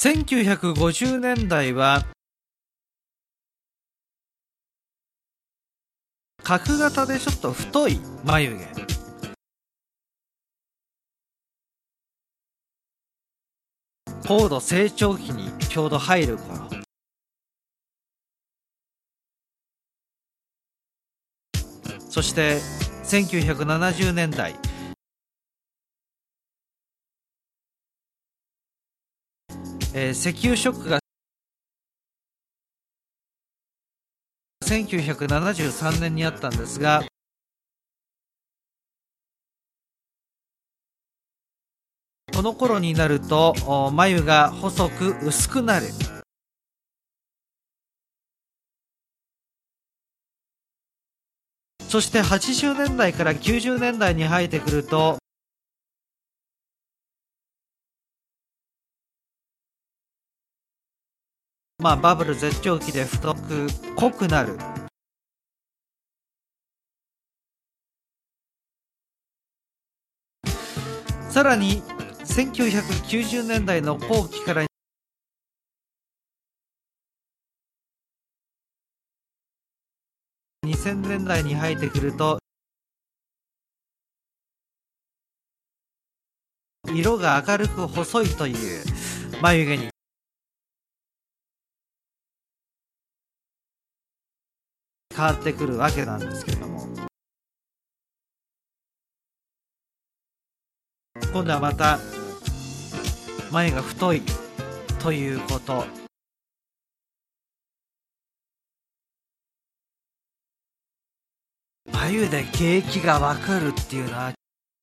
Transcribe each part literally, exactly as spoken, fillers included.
せんきゅうひゃくごじゅうねんだいは角型でちょっと太い眉毛、高度成長期にちょうど入る頃、そしてせんきゅうひゃくななじゅうねんだい、えー、石油ショックがせんきゅうひゃくななじゅうさんねんにあったんですが、この頃になると眉が細く薄くなる。そしてはちじゅうねんだいからきゅうじゅうねんだいに入ってくると、まあバブル絶頂期で太く濃くなる。さらにせんきゅうひゃくきゅうじゅうねんだいの後期からにせんねんだいに入ってくると、色が明るく細いという眉毛に変わってくるわけなんですけれども、今度はまた眉が太いということ、眉で景気がわかるっていうのは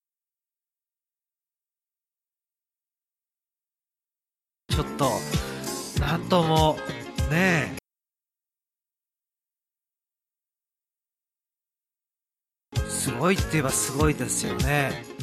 ちょっとなんともねえ、すごいって言えばすごいですよね。